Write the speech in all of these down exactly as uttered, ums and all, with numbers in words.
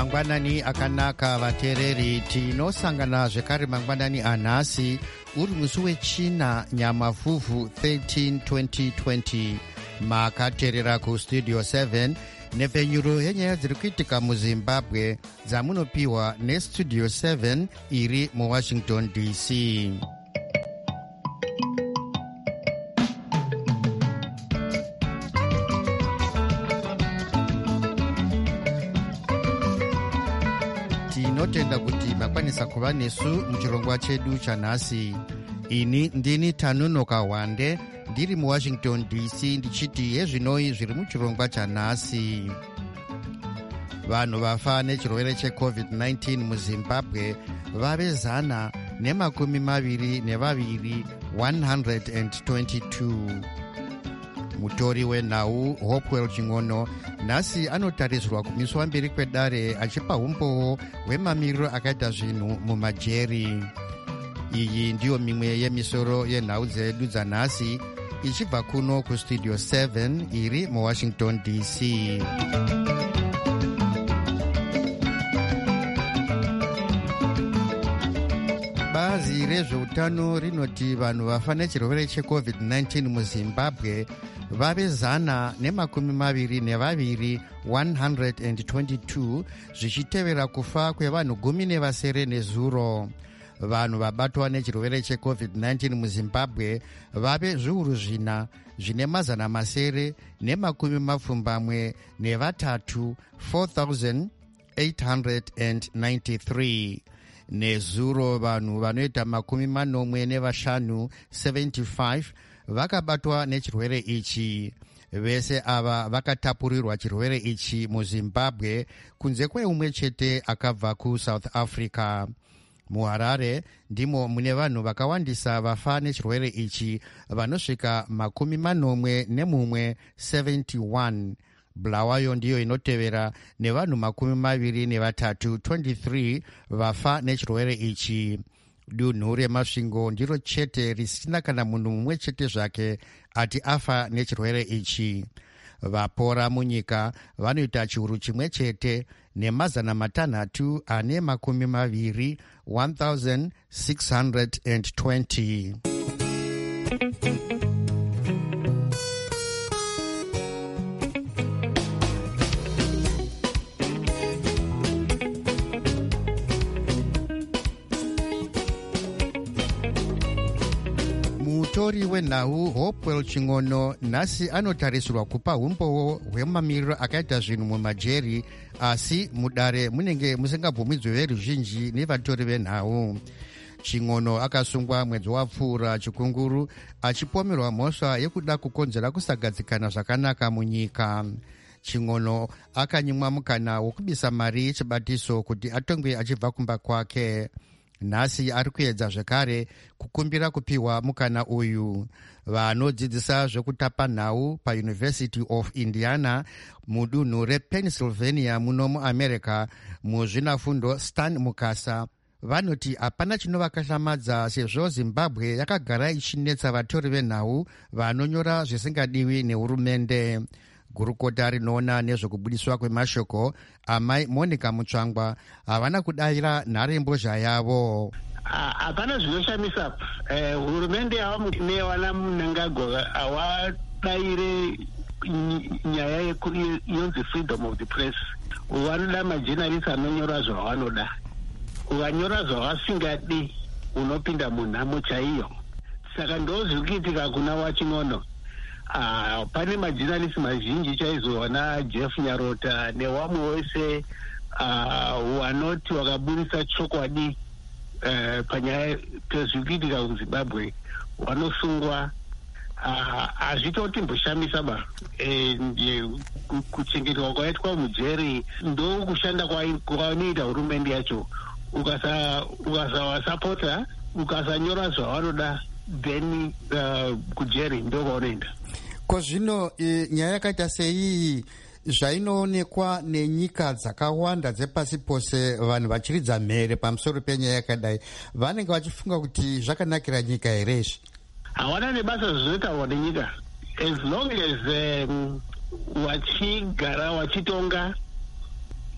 mangwanani akanaka vateereri, tinosangana zvekare mangwanani anhasi uri musi wechina nyamavhuvhu thirteen twenty twenty. makateerera kustudio seven nepfenyuro yenyaya dziri kuitika muzimbabwe dzamunopiwa nestudio seven iri muwashington D C. tinotenda kuti makwanisa kuva nesu muchirongwa chedu chanhasi. ini ndini Tanunoka Wande ndiri muwashington D C ndichiti yezvinoi zviri muchirongwa chanhasi. vanhu vafa nechirwere checovid nineteen muzimbabwe vave zana nemakumi maviri nevaviri one hundred twenty-two. mutori wenhau Hopewell Ching'ono nhasi anotarisirwa kumiswa mberi kwedare achipa umboo hwemamiriro akaita zvinhu mumajeri. iyi ndiyo mimwe yemisoro yenhau dzedu dzanhasi ichibva kuno kustudio seven iri muwashington D C. bazi rezveutano rinoti vanhu vafa nechirwere checovid nineteen muzimbabwe vave zana nemakumi maviri nevaviri one hundred twenty-two zvichitevera kufa kwevanhu gumi nevasere nezuro. vanhu vabatwa nechirwere checovid nineteen muzimbabwe vave zviuru zvina zvine mazana masere nemakumi mapfumbamwe nevatatu four thousand eight hundred ninety-three. nezuro vanhu vanoita makumi manomwe nevashanu seventy-five vakabatwa nechirwere ichi. vese ava vakatapurirwa chirwere ichi muzimbabwe kunze kweumwe chete akabva kusouth africa. muharare ndimo mune vanhu vakawandisa vafa nechirwere ichi vanosvika makumi manomwe nemumwe seventy-one. bulawayo ndiyo inotevera nevanhu makumi maviri nevatatu twenty-three vafa nechirwere ichi. dunhu remasvingo ndiro chete risina kana munhu mumwe chete zvake ati afa nechirwere ichi. vapora munyika vanoita chiuru chimwe chete nemazana matanhatu ane makumi maviri one thousand six hundred twenty. mutori wenhau Hopewell Ching'ono nhasi anotarisirwa kupa umboo hwemamiriro akaita zvinhu mumajeri, asi mudare munenge musingabvumidzwe veruzhinji nevatori venhau. Ching'ono akasungwa mwedzi wapfuura chikunguru achipomerwa mhosva yekuda kukonzera kusagadzikana zvakanaka munyika. Ching'ono akanyimwa mukana wokubisa mari yechibatiso kuti atongwe achibva kumba kwake. nhasi ari kuedza zvekare kukumbira kupiwa mukana uyu. vanodzidzisa zvekutapa nhau pauniversity of Indiana mudunhu repennsylvania muno muamerica muzvinafundo Stan Mukasa vanoti hapana chinovakashamadza sezvo zimbabwe yakagara ichinetsa vatori venhau vanonyora zvisingadiwi nehurumende. gurukota rinoona nezvekubudiswa kwemashoko amai Monica Mutsvangwa havana kudayira nharembozha yavo. hapana zvinoshamisa. hurumende yava newana Mnangagwa hawadayire nyaya yonzi freedom of the press. vanoda majenarisi anonyora zvavanoda. ukanyora zvavasingadi unopinda munhamo chaiyo. saka ndozviri kuitika kuna Waching'ono. Uh, pane majenarisi mazhinji chaizoona Jeff Nyarota newamwe wese uh, wanoti wakabudisa chokwadi uh, panyaya pezvikuitika kuzimbabwe wanosungwa. hazvitoti mboshamisa ba e, kuchengetwa kwaitwa mujeri ndo kushanda kwanoita hurumende yacho. ukasawasapota ukasanyora zvavanoda then uh, kujeri ndo kwaunoenda. ko zvino e, nyaya yakaita seiyi zvainoonekwa nenyika dzakawanda dzepasi pose vanhu vachiridza mhere pamusoro penyaya yakadai vanenge vachifunga kuti zvakanakira nyika here izvi? hawana nebasa zvizoitawa nenyika as long as um, wachigara wachitonga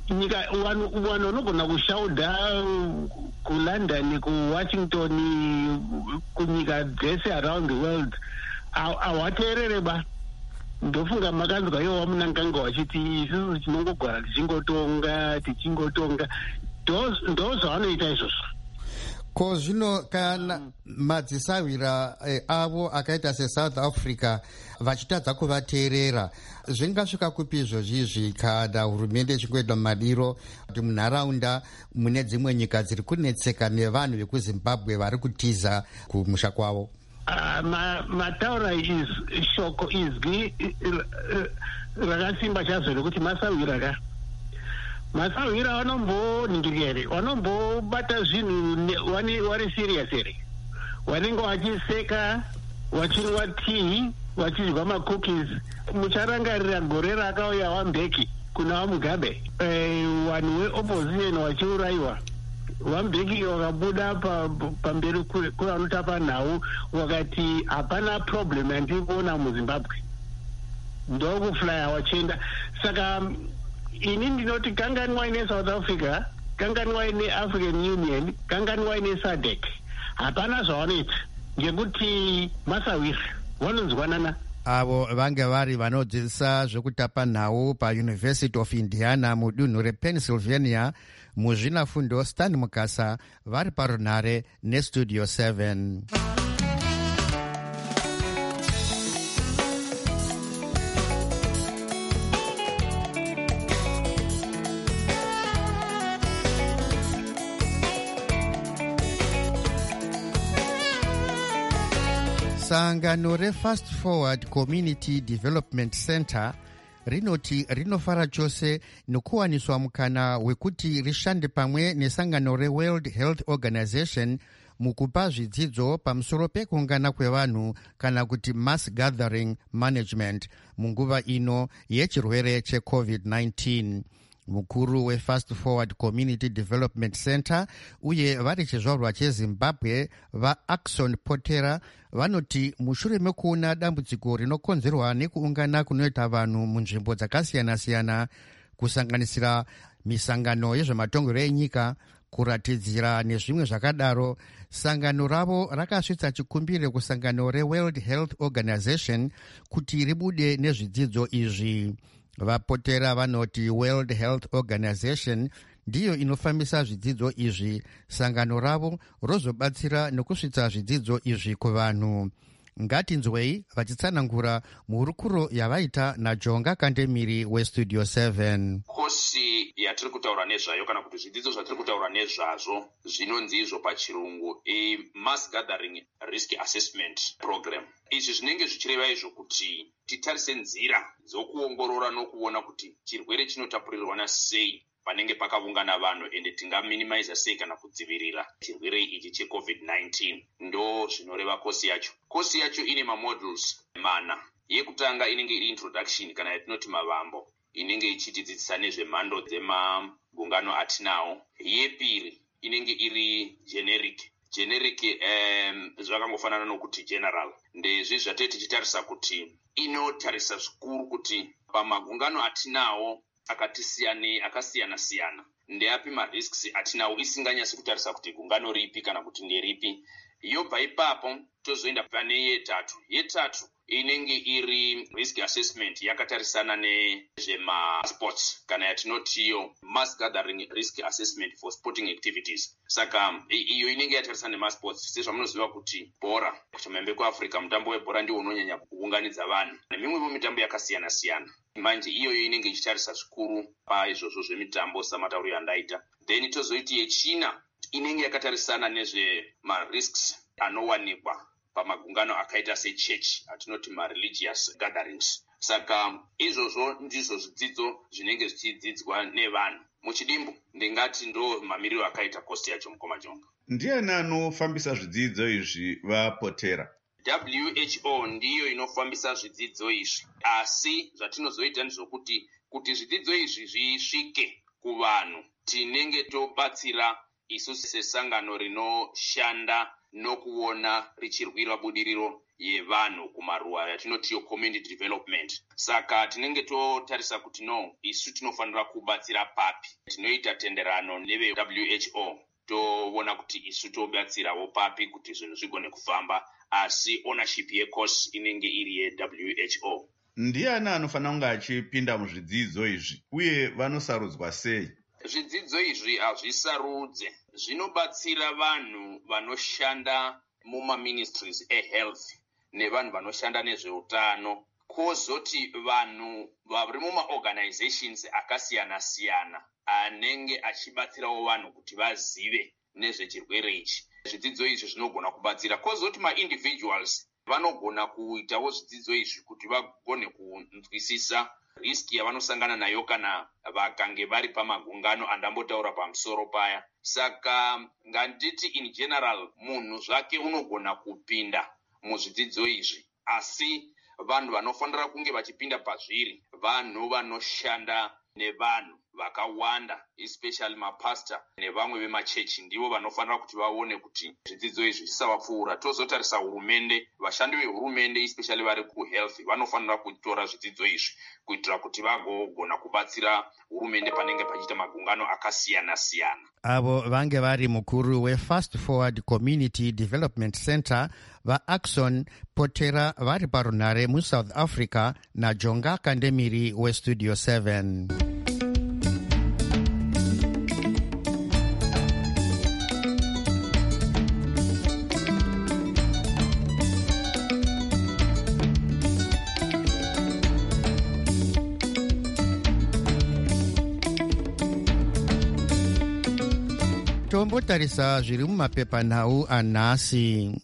nyika vanhu vanogona kushaudha kuLondon, kuWashington, kunyika dzese around the world hawateerere ba. Ndofunga makanzwa iwo vamunanganga vachiti isusu tinongogara tichingotonga tichingotonga ndo zvavanoita izvozvo. Ko zvino kana madzisawira eh, avo akaita seSouth Africa vachitadza kuvateerera, zvingasvika kupi izvozvizvi kana hurumende ichingoita madiro kuti munharaunda mune dzimwe nyika dziri kunetseka nevanhu vekuZimbabwe vari kutiza kumusha kwavo? Uh, mataura is shoko izwi rakasimba chazo rekuti masawira ka masawira vanomboningirira here, vanombobata zvinhu vari serious here, vanenge vachiseka, vachinwa tii, vachidya macookies. Mucharangarira gore rakauya waMbeki kuna vaMugabe, vanhu veopposition vachiurayiwa. VaMbeki wakabuda pamberi kuvanotapa nhau wakati hapana problem yandiri kuona muZimbabwe, ndokuflya wachienda. Saka ini ndinoti kanganwa ine South Africa, kanganwa ine African Union, kanganwa ine SADC, hapana zvavanoita ngekuti masawira vanonzwanana. Avo vange vari vanodzidzisa zvekutapa nhau paUniversity of Indiana mudunhu rePennsylvania muzvinafundo Stan Mukasa vari parunhare neStudio seven. Sangano reFast Forward Community Development Center rinoti rinofara chose nekuwaniswa mukana wekuti rishande pamwe nesangano reWorld Health Organization mukupa zvidzidzo pamusoro pekuungana kwevanhu kana kuti mass gathering management munguva ino yechirwere checovid nineteen. Mukuru weFast Forward Community Development Center uye vari chizvarwa cheZimbabwe vaAkson Potera vanoti mushure mekuona dambudziko rinokonzerwa nekuungana kunoita vanhu munzvimbo dzakasiyana-siyana kusanganisira misangano yezvematongero enyika, kuratidzira nezvimwe zvakadaro, sangano ravo rakasvitsa chikumbiro kusangano reWorld Health Organization kuti ribude nezvidzidzo izvi. Vapotera vanoti World Health Organization ndiyo inofambisa zvidzidzo izvi, sangano ravo rozobatsira nekusvitsa zvidzidzo izvi kuvanhu. Ngatinzwei vachitsanangura muhurukuro yavaita naJonga Kandemiri weStudio seven. Kosi yatiri kutaura nezvayo kana kuti zvidzidzo zvatiri kutaura nezvazvo zvinonzi izvo pachirungu iMass Gathering Risk Assessment Program. Izvi zvinenge zvichireva izvo kuti titarise nzira dzokuongorora nokuona kuti chirwere chinotapurirwana sei panenge pakaungana vanhu ende tingaminimiza sei kana kudzivirira chirwere ichi checovid nineteen. Ndo zvinoreva kosi yacho. Kosi yacho ine mamodules mana. Yekutanga inenge iri introduction kana yatinoti mavambo, inenge ichitidzidzisa nezvemhando dzemagungano atinawo. Yepiri inenge iri generic generic um, zvakangofanana nokuti general. Ndezvi zvatete tichitarisa kuti inotarisa zvikuru kuti pamagungano atinawo akatisiyana akasiyana siyana ndeapi marisks atinawo, isinganyasi kutarisa kuti gungano ripi kana kuti nderipi. Yobva ipapo tozoenda pane yetatu. Yetatu inenge iri risk assessment yakatarisana nezvemasports kana yatinotiyo mass gathering risk assessment for sporting activities. Saka iyo inenge yatarisana nemasports sezvamunoziva kuti bhora kuchamembe kuAfrica mutambo webhora ndiwo unonyanya kuunganidza vanhu nemimwewo mitambo yakasiyana siyana. Manje iyoyo inenge ichitarisa zvikuru paizvozvo zvemitambo samatauriro yandaita. Then tozoiti yechina inenge yakatarisana nezvemarisks anowanikwa pamagungano akaita sechurch atinoti mareligious gatherings. Saka izvozvo ndizvo zvidzidzo zvinenge zvichidzidzwa nevanhu muchidimbu. Ndingati ndo mamiriro akaita kosi yacho mukoma Jonga. Ndiani anofambisa zvidzidzo izvi vapotera? W H O ndiyo inofambisa zvidzidzo izvi, asi zvatinozoita ndizvokuti kuti zvidzidzo izvi zvisvike kuvanhu tinenge tobatsira isu sesangano rinoshanda nokuona richirwira budiriro yevanhu kumaruwa yatinoti community development. Saka tinenge totarisa kuti no, isu tinofanira kubatsira papi. Tinoita tenderano neve W H O toona kuti isu tobatsirawo papi kuti zvinhu zvigone kufamba, asi ownership yecourse inenge iri ye W H O. Ndiani anofanira kunge achipinda muzvidzidzo izvi uye vanosarudzwa sei? Zvidzidzo izvi hazvisarudze, zvinobatsira vanhu vanoshanda muma ministries ehealth nevanhu vanoshanda nezveutano, kozoti vanhu vari muma organizations akasiyana siyana anenge achibatsirawo vanhu kuti vazive nezvechirwere ichi. Zvidzidzo izvi zvinogona kubatsira, kozoti ma-individuals vanogona kuitawo zvidzidzo izvi kuti vagone kunzwisisa riski yavanosangana nayo kana vakange vari pamagungano andambotaura pamusoro paya. Saka nganditi in general munhu zvake unogona kupinda muzvidzidzo izvi, asi vanhu vanofanira kunge vachipinda pazviri vanhu vanoshanda nevanhu vakawanda, especially mapastor nevamwe vemachechi, ndivo vanofanira kuti vaone kuti zvidzidzo izvi zvisavapfuura. Tozotarisa hurumende, vashandi vehurumende especially vari kuhealth vanofanira kutora zvidzidzo izvi kuitira kuti vagogona kubatsira hurumende panenge pachiita magungano akasiyana siyana. Avo vange vari mukuru weFast Forward Community Development Center vaAxon Potera vari parunare muSouth Africa naJonga Kandemiri weStudio seven. Tombotarisa zviri mumapepanhau anhasi.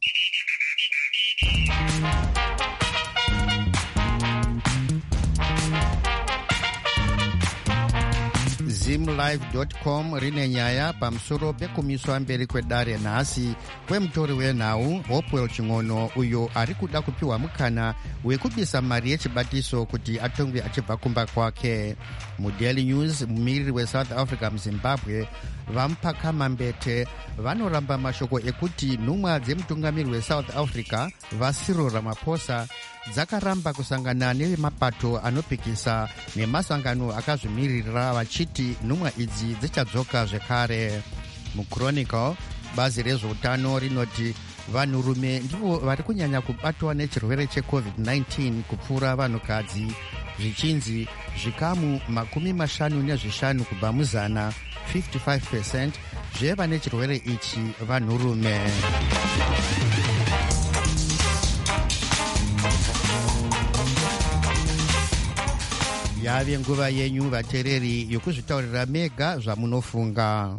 zimlive dot com rine nyaya pamusoro pekumiswa mberi kwedare nhasi kwemutori wenhau Hopewell Ching'ono uyo ari kuda kupiwa mukana wekubisa mari yechibatiso kuti atongwe achibva kumba kwake. MuDaily News mumiriri weSouth Africa muZimbabwe vamupakama mbete vanoramba mashoko ekuti nhumwa dzemutungamiri weSouth Africa vaCyril Ramaphosa dzakaramba kusangana nevemapato anopikisa nemasangano akazvimirira vachiti nhumwa idzi dzichadzoka zvekare. MuChronicle bazi rezveutano rinoti vanhurume ndivo vari kunyanya kubatwa nechirwere checovid nineteen kupfuura vanhukadzi, zvichinzi zvikamu makumi mashanu nezvishanu kubva muzana fifty-five percent zvevane chirwere ichi vanhurume. Yave nguva yenyu vateereri yokuzvitaurira mega zvamunofunga.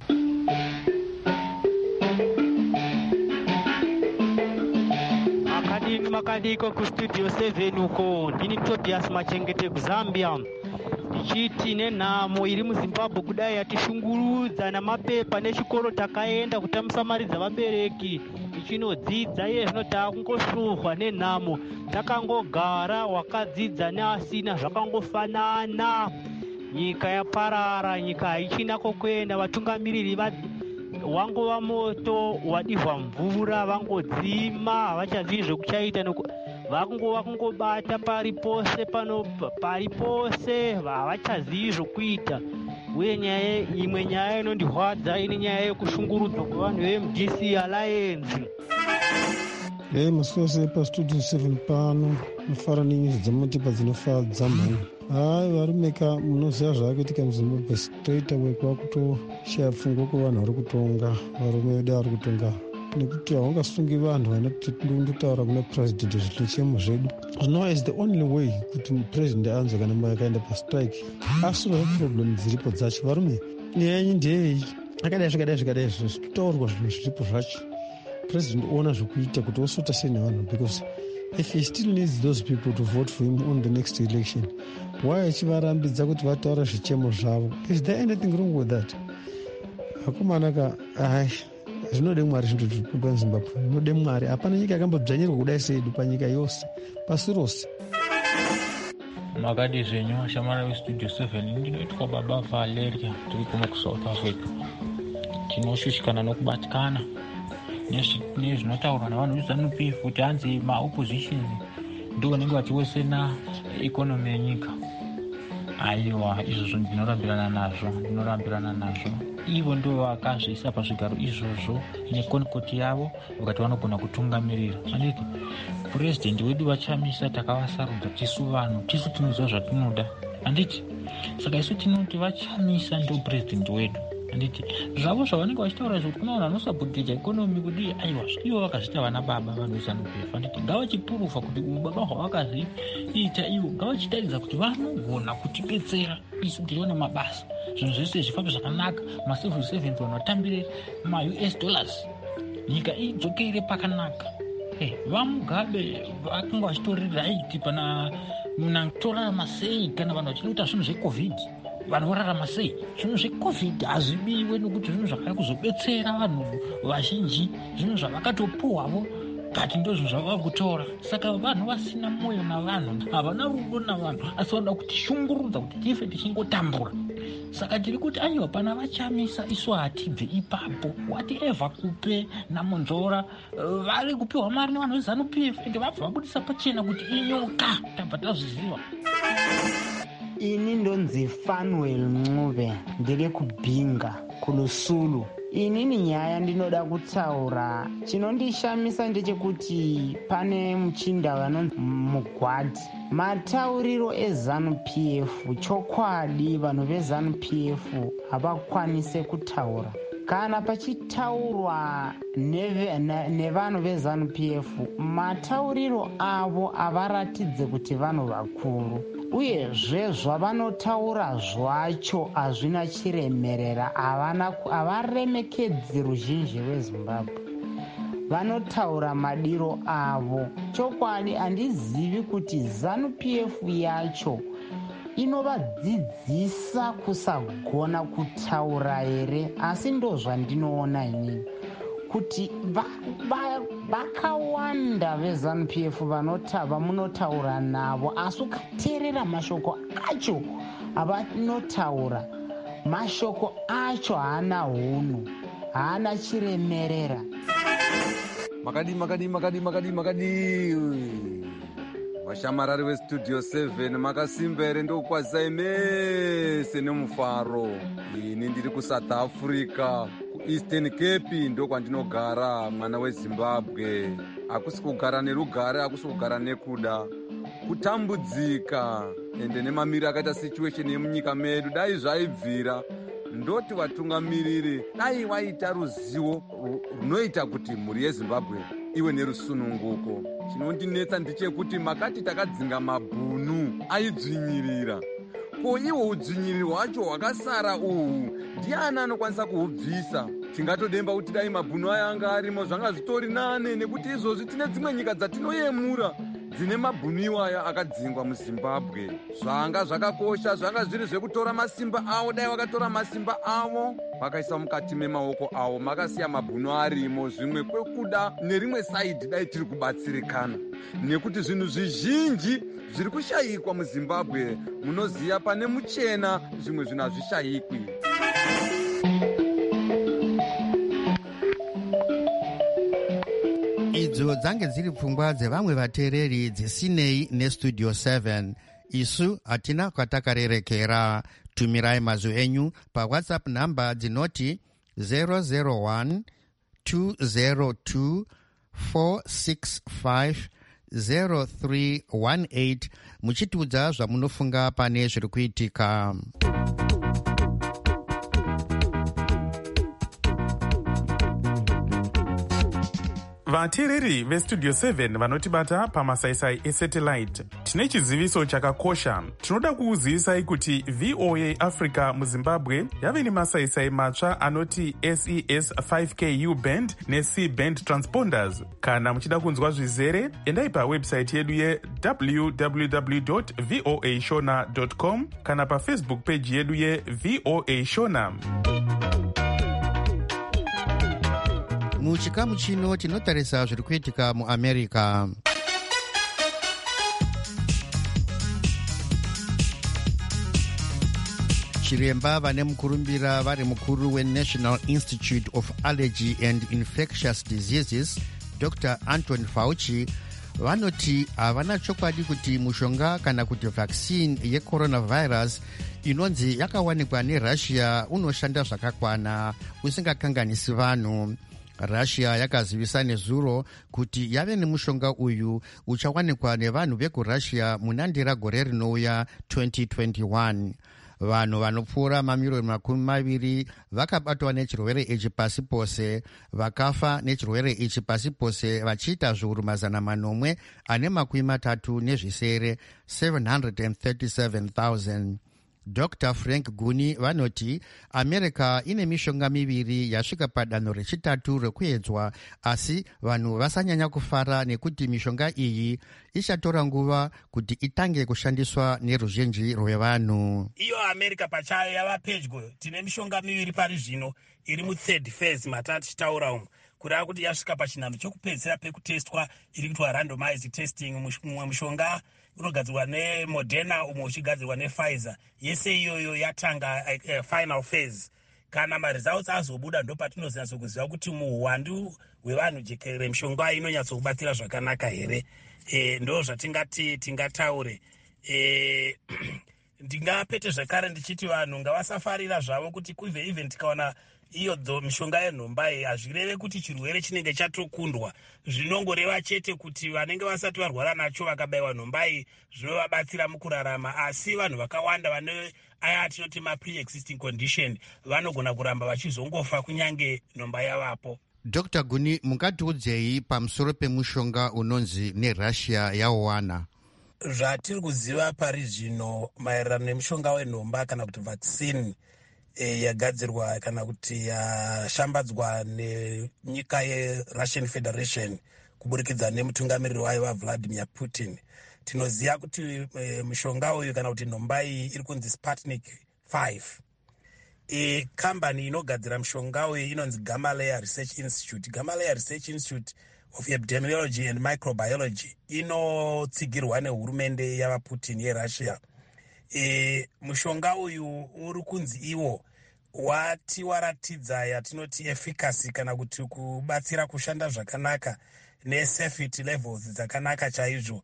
Makadini makadiko kustudio seven uko ndini Tobias Machengete kuZambia ndichiti nenhamo iri muZimbabwe kudai yatishungurudza namapepa nechikoro takaenda kutambisa mari dzavabereki tichinodzidza iye zvino takungoshuhwa nenhamo takangogara wakadzidza neasina zvakangofanana. Nyika yaparara, nyika haichina kokuenda, vatungamiriri wangova moto wadihwa mvura vangodzima havachazivi zvekuchaita vakungova kungobata pari pose pano pari pose havachazivi zvokuita. Uye nyaya imwe nyaya inondihwadza ine nyaya yekushungurudzwa kwevanhu veMD C Alliance. Hey, masose pastudio seven pano mufara nenyuzi dzamatipa dzinofadza mhani. Hai varumeka munoziva zvavakuitika muZimbabwe straight away kwakutoshaya pfungwa kuvanhu vari kutonga, varume vedu vari kutonga nekuti haungasungi vanhu vanoti ndindotaura kuna president zvichemo zvedu. Zvino is the only way kuti president anzwe kana mumwe akaenda pastrike asolve problem dziripo dzacho. Varume nyaya yenyu ndeyei akadai zvikadai zvikadai zvitotaurwa zvinhu zviripo zvacho president oona zvekuita kuti osota sei nevanhu, because if he still needs those people to vote for him on the next election, why achivarambidza kuti vataura zvichemo zvavo? Is there anything wrong with that? Hakumanaka ai zvinode mwari zvintu zviripo muZimbabwe, zvinode mwari. Hapana nyika yakambodzvanyirwa kudai sedu panyika yose pasi rose. Makadi zvenyu ashamara vestudio seven ndinoitwa baba Valeria tiri kuno kuSouth Africa. Tinoshushikana nokubatikana nezvinotaurwa navanhu veZANU-P F kuti hanzi maopposition ndo vanenge vachiwesena ikonomi yenyika. Aiwa, izvozvo ndinorambirana nazvo ndinorambirana nazvo ivo ndo vakazviisa pazvigaro izvozvo nekonikoti yavo vakati vanogona kutungamirira. Anditi purezidendi wedu vachamisa, takavasarudza tisu vanhu, tisu tinoziva zvatinoda. Anditi saka isu tinoti vachamisa ndo purezidendi wedu. Anditi zvavo zvavanenge vachitaura izvo kuti kuna vanhu vanosapotija ikonomi kudi aiwa ivo vakazviita vana baba vanhu veZANU-P F. Anditi ngavachipurufa kuti ubaba hwavakaziita ivo ngavachitaridza kuti vanogona kutibetsera isu tione mabasa, zvinhu zvese zvifambe zvakanaka, macivil servant vanhu vatambire ma-U S dollars, nyika idzokere pakanaka. Hey, vamugabe vakanga vachitori right pana munatorarama sei kana vanhu vachinoita zvinhu zvecovid, vanhu vorarama sei? Zvinhu zvecovid hazvibiwe nokuti zvinhu zvakada kuzobetsera vanhu vazhinji, zvinhu zvavakatopuhwavo kati ndo zvinhu zvavava kutora. Saka vanhu vasina mwoyo navanhu, havana rudo navanhu, asi vanoda kutishungurudza kuti tife tichingotambura. Saka tiri kuti aiwa pana vachamisa isu hatibve ipapo, whatever kupe namunzvora vari kupiwa mari nevanhu veZANU-P F ende vabva vabudisa pachena kuti inyoka, tabva tazviziva. Ini ndonzi Fanuel Ncube, ndiri kubhinga kulusulu. Inini nyaya ndinoda kutaura, chinondishamisa ndechekuti pane muchinda vanonzi Mugwadi. Matauriro eZANU-P F chokwadi vanhu veZANU-P F havakwanise kutaura. Kana pachitaurwa nevanhu veZANU-P F, matauriro avo avaratidze kuti vanhu vakuru. Uyezve zvavanotaura zvacho hazvina chiremerera, havaremekedzi ruzhinji rweZimbabwe. Vanotaura madiro avo. Chokwadi handizivi kuti ZANU-P F yacho inovadzidzisa kusagona kutaura here, asi ndo zvandinoona inini kuti vakawanda veZANU-P F vamunotaura navo, asi ukateerera mashoko acho avanotaura, mashoko acho haana hunhu, haana chiremerera. Makadi makadi makadi makadi makadi vashamarari vestudio seven makasimba here ndokwazai mese nemufaro. Ini ndiri kuSouth Africa, kuEastern Cape ndo kwandinogara, mwana weZimbabwe. Hakusi kugara nerugare, hakusi kugara nekuda, kutambudzika ende nemamiri akaita situation yemunyika medu. Dai zvaibvira ndoti vatungamiriri dai waita ruzivo runoita kuti mhuri yeZimbabwe iwe nerusununguko. Chinondinetsa ndechekuti makati takadzinga mabhunu aidzvinyirira, ko iwo udzvinyiriri hwacho hwakasara uhu ndiani anokwanisa kuhubvisa? Tingatodemba kuti dai mabhunu aya anga arimo zvanga zvitori nane, nekuti izvozvi tine dzimwe nyika dzatinoyemura dzine mabhunu iwaya akadzingwa muZimbabwe. Zvanga zvakakosha, zvanga zviri zvekutora masimba avo. Dai vakatora masimba avo vakaisa mukati memaoko avo, makasiya mabhunu arimo, zvimwe kwekuda nerimwe saidhi dai tiri kubatsirikana, nekuti zvinhu zvizhinji zviri kushayikwa muZimbabwe. Munoziya pane muchena, zvimwe zvinhu hazvishayikwi. idzo dzange dziri pfungwa dzevamwe vateereri dzisinei nestudio seven. Isu hatina kwatakarerekera. Tumirai mazwi enyu pawhatsapp namba dzinoti zero zero one two zero two four six five zero three one eight muchitiudza zvamunofunga pane zviri kuitika. vateereri vestudio seven vanotibata pamasaisai esatellite, tine chiziviso chakakosha. Tinoda kukuzivisai kuti V O A Africa muZimbabwe yave nemasaisai matsva anoti S E S five K U band neC band transponders. Kana muchida kunzwa zvizere, endai pawebsite yedu ye w w w dot voa shona dot com kana pafacebook page yedu ye V O A Shona. Muchikamu chino tinotarisa zviri kuitika muAmerica. chiremba vane mukurumbira vari mukuru weNational Institute of Allergy and Infectious Diseases Dr Anthony Fauci vanoti havana chokwadi kuti mushonga kana kuti vaccine yecoronavirus inonzi yakawanikwa nerussia unoshanda zvakakwana usingakanganisi vanhu. Russia yakazivisa nezuro kuti yave nemushonga uyu uchawanikwa nevanhu vekurussia munandira gore rinouya twenty twenty-one. Vanhu vanopfuura mamiriyoni makumi maviri vakabatwa nechirwere ichi pasi pose, vakafa nechirwere ichi pasi pose vachiita zviuru mazana manomwe ane makumi matatu nezvisere seven hundred thirty-seven thousand. Dr Frank Guni vanoti America ine mishonga miviri yasvika padanho rechitatu rekuedzwa, asi vanhu vasanyanya kufara nekuti mishonga iyi ichatora nguva kuti itange kushandiswa neruzhinji rwevanhu. Iyo America pachayo yava pedyo, tine mishonga miviri pari zvino iri muthird phase matatu tichitaura umu, kureva kuti yasvika pachinhano chokupedzisira pekutestwa iri kuitwa randomized testing. Mumwe mushonga unogadzirwa neModerna umwe uchigadzirwa nePfizer, yese iyoyo yatanga uh, final phase. Kana maresults azobuda ndo patinozonyatso kuziva kuti muhwandu hwevanhu jekerere mishonga inonyatso kubatsira zvakanaka here. E, ndo zvatingati tingataure. E, ndingapete zvakare ndichiti vanhu ngavasafarira zvavo kuti kuve even tikaona iyo dzo mishonga yenhombai hazvireve kuti chirwere chinenge chatokundwa, zvinongoreva chete kuti vanenge vasati varwara nacho vakabayiwa nhombai zvinovabatsira mukurarama, asi vanhu vakawanda vane aya atinoti ma-pre-existing condition vanogona kuramba vachizongofa kunyange nhomba yavapo. Dr Guni, mungatiudzei pamusoro pemushonga unonzi nerussia yawana? Zvatiri kuziva pari zvino maererano nemushonga wenhomba kana kuti vaccine e, yagadzirwa kana kuti yashambadzwa nenyika yeRussian Federation kuburikidza nemutungamiriri wayo waVladimir Putin, tinoziva kuti e, mushonga uyu kana kuti nhomba iyi iri kunzi Sputnik five. E, kambani inogadzira mushonga uyu inonzi Gamaleya Research Institute. Gamaleya Research Institute of Epidemiology and Microbiology inotsigirwa nehurumende yavaPutin yeRussia. E, mushonga uyu uri kunzi iwo wati waratidza yatinoti efficacy kana kuti kubatsira kushanda zvakanaka nesafety levels dzakanaka chaizvo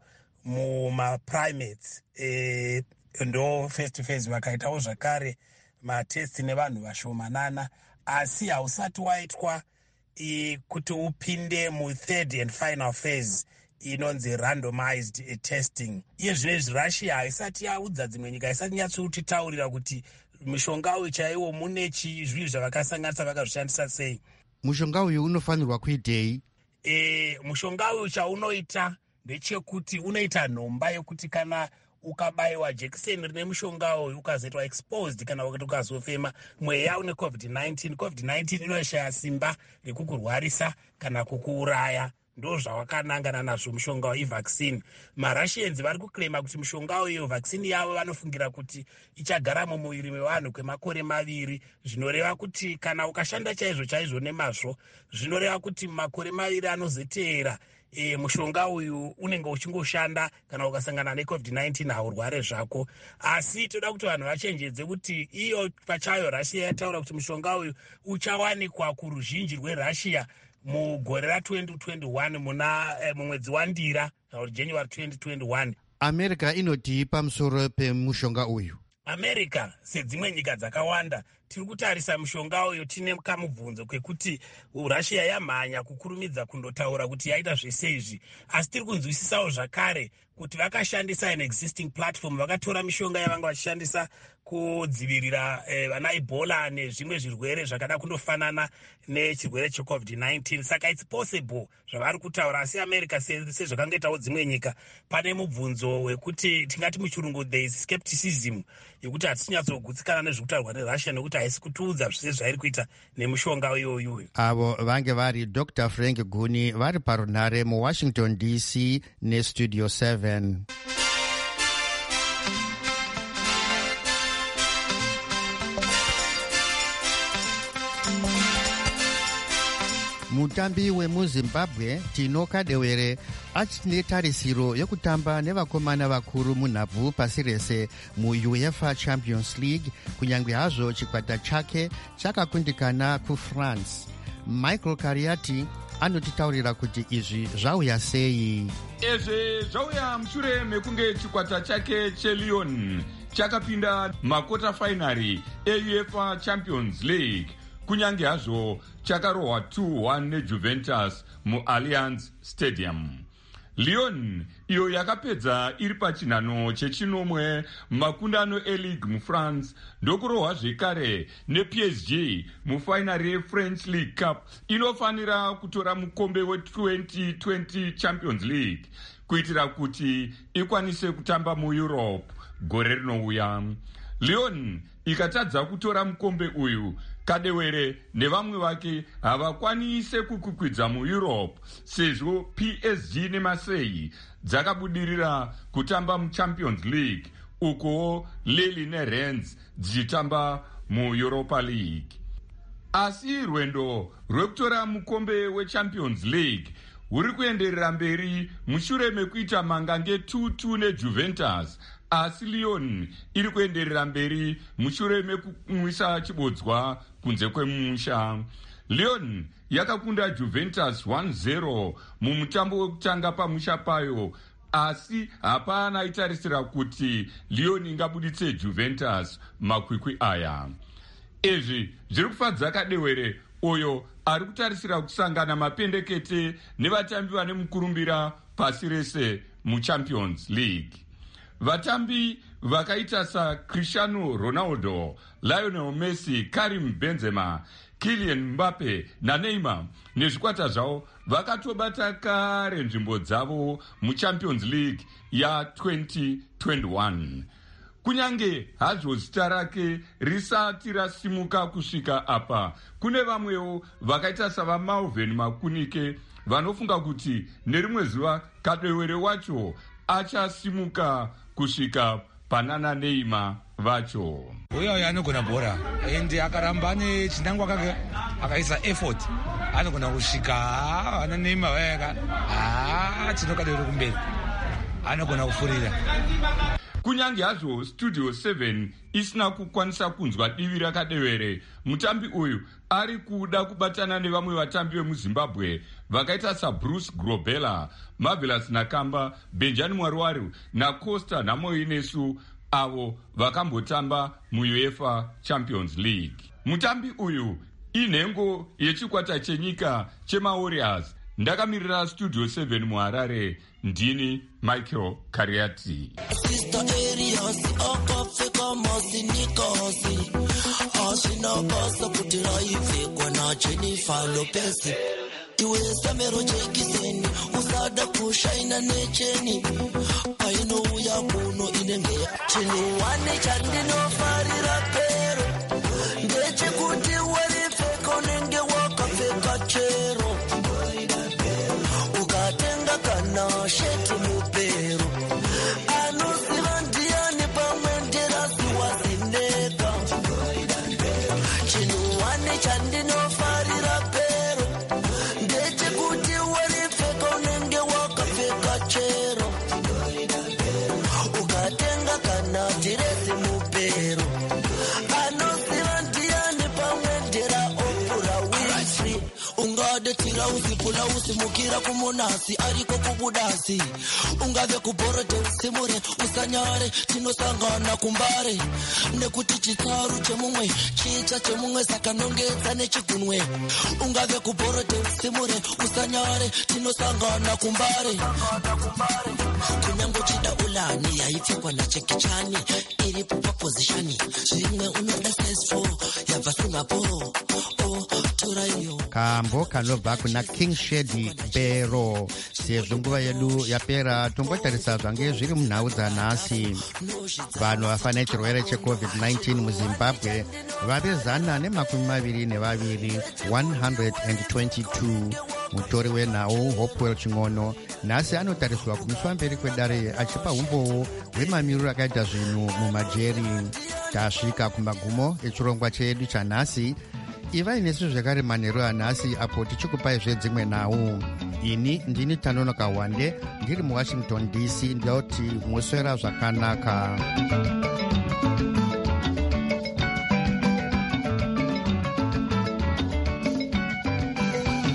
mumaprimates. E, ndo first phase vakaitawo zvakare matesti nevanhu vashomanana, asi hausati waitwa e, kuti upinde muthird and final phase inonzi randomized testing. Iye zvinezvi Russia haisati yaudza dzimwe nyika, haisati nyatsotitaurira kuti mushonga uyu chaiwo mune chizviri zvavakasanganisa vakazvishandisa sei. Mushonga uyu unofanirwa kuitei? E, mushonga uyu chaunoita ndechekuti unoita nhomba yokuti kana ukabayiwa jekiseni rine mushonga uyu ukazoitwa exposed kana kuti ukazofema mweya une covid nineteen, covid nineteen inoshaya simba rekukurwarisa kana kukuuraya. Ndo zvawakanangana nazvo mushonga wevaccine. MaRussians vari kuclaima kuti mushonga uyu vaccine yavo vanofungira kuti ichagara mumuviri mevanhu kwemakore maviri, zvinoreva kuti kana ukashanda chaizvo chaizvo nemazvo, zvinoreva kuti makore maviri anozoteera e, mushonga uyu unenge uchingoshanda kana ukasangana necovid nineteen haurware zvako. Asi toda kuti vanhu vachenjedze kuti iyo pachayo Russia yataura kuti mushonga uyu uchawanikwa kuruzhinji rweRussia mugore ra-twenty twenty-one muna eh, mumwedzi wandira kana January twenty twenty-one. America inoti pamusoro pemushonga uyu? America sedzimwe nyika dzakawanda tiri kutarisa mushonga uyu tine kamubvunzo kekuti Russia yamhanya kukurumidza kundotaura kuti yaita zvese izvi, asi tiri kunzwisisawo zvakare kuti vakashandisa an existing platform, vakatora mishonga yavanga vachishandisa kudzivirira eh, vana Ebola nezvimwe zvirwere zvakada kundofanana nechirwere checovid nineteen. Saka it's possible zvavari kutaura, asi America sezvakangoitawo dzimwe nyika pane mubvunzo wekuti tingati muchirungu there is skepticism yekuti hatichinyatsogutsikana nezvekutaurwa neRussia nekuti haisi kutiudza zvese zvairi kuita nemushonga iyoyo. Avo vange vari Dr Frank Guni vari parunhare muWashington D C nestudio seven. mutambi wemuzimbabwe Tino Kadewere achine tarisiro yekutamba nevakomana vakuru munhabvu pasi rese muUEFA Champions League, kunyange hazvo chikwata chake chakakundikana kuFrance. Michael Kariati anotitaurira kuti izvi zvauya sei. Izvi zvauya mushure mekunge chikwata chake cheLyon chakapinda makota finari eUEFA Champions League, kunyange hazvo chakarohwa two one neJuventus muAllianz Stadium. Lyon iyo yakapedza iri pachinhano chechinomwe makundano eleague muFrance ndokurohwa zvekare neP S G mufainari yeFrench League Cup inofanira kutora mukombe we-twenty twenty Champions League kuitira kuti ikwanise kutamba muEurope gore rinouya. Lyon ikatadza kutora mukombe uyu, Kadewere nevamwe vake havakwanise kukukwidza muEurope sezvo P S G neMarseille dzakabudirira kutamba muChampions League, uko Lille neRennes dzichitamba muEuropa League. Asi rwendo rwekutora mukombe weChampions League huri kuenderera mberi mushure mekuita mangange two two neJuventus, asi Lyon iri kuenderera mberi mushure mekumwisa chibodzwa kunze kwemusha. Lyon yakakunda Juventus one zero mumutambo wekutanga pamusha payo, asi hapana itarisira kuti Lyon ingabuditse Juventus makwikwi aya. Izvi zviri kufadza Kadewere uyo ari kutarisira kusangana mapendekete nevatambi vane mukurumbira pasi rese muChampions League. Vatambi vakaita saCristiano Ronaldo, Lionel Messi, Karim Benzema, Kylian Mbappe naNeymar nezvikwata zvavo vakatobata kare nzvimbo dzavo muChampions League ya-twenty twenty-one. Kunyange hazvo zita rake risati rasimuka kusvika apa, kune vamwewo vakaita savaMalvin Makunike vanofunga kuti nerimwe zuva Kadewere wacho achasimuka kusvika panana Neymar vacho. Uyo uyo anogona bhora ende akaramba nechinangwa kake akaisa effort anogona kusvika ana Neymar vayaka ah tinokadewere kumberi anogona kufurira. Kunyange hazvo Studio seven isina kukwanisa kunzwa divi raKadewere, mutambi uyu ari kuda kubatana nevamwe vatambi vemuZimbabwe vakaita saBruce Grobela, Marvelous Nakamba, Benjamin Mwarwaru naCosta Namoinesu, avo vakambotamba muUEFA Champions League. Mutambi uyu inhengo yechikwata chenyika chemaWarriors. Ndakamirira Studio seven muHarare, ndini Michael Kariati. Iwe samero jekiseni usada kushaina necheni paino uya kuno inenge chino wane chandino farira pero ndeche kuti wari feko nenge wakapfeka chero ukatenga kana sheti mupero anoziva ndiani pamwendera siwazineka chino wane chandino farira pero direzi mupero anoziva ndiani pamwendera opura wisi ungade tira usipula usimukira kumonasi ariko kubudasi ungave kuborode usimure usanyare tinosangana kumbare nekuti chitsaru chemumwe chicha chemumwe saka nongedza nechigunwe ungave kuborode usimure usanyare tinosangana kumbare kunyango chida ulani yaipfekwa nachekichani iri pupa pozishani zvimwe unoda size four yabva singapore oh turaiyo kambo kanobva kuna King Shady Pero. Sezvo nguva yedu yapera, tombotarisa zvange zviri munhau dzanhasi. Vanhu vafa nechirwere checovid nineteen muZimbabwe vave zana nemakumi maviri nevaviri one hundred twenty-two. Mutori wenhau Hopewell Chingono nhasi anotariswa kumiswa mberi kwedare achipa umbowo hwemamiriro akaita zvinhu mumajeri. Tasvika kumagumo echirongwa chedu chanhasi. ivai nesu zvakare manheru anhasi apo tichikupai zvedzimwe nhau. Ini ndini Tanonoka Wande ndiri muWashington D C ndoti muswera zvakanaka.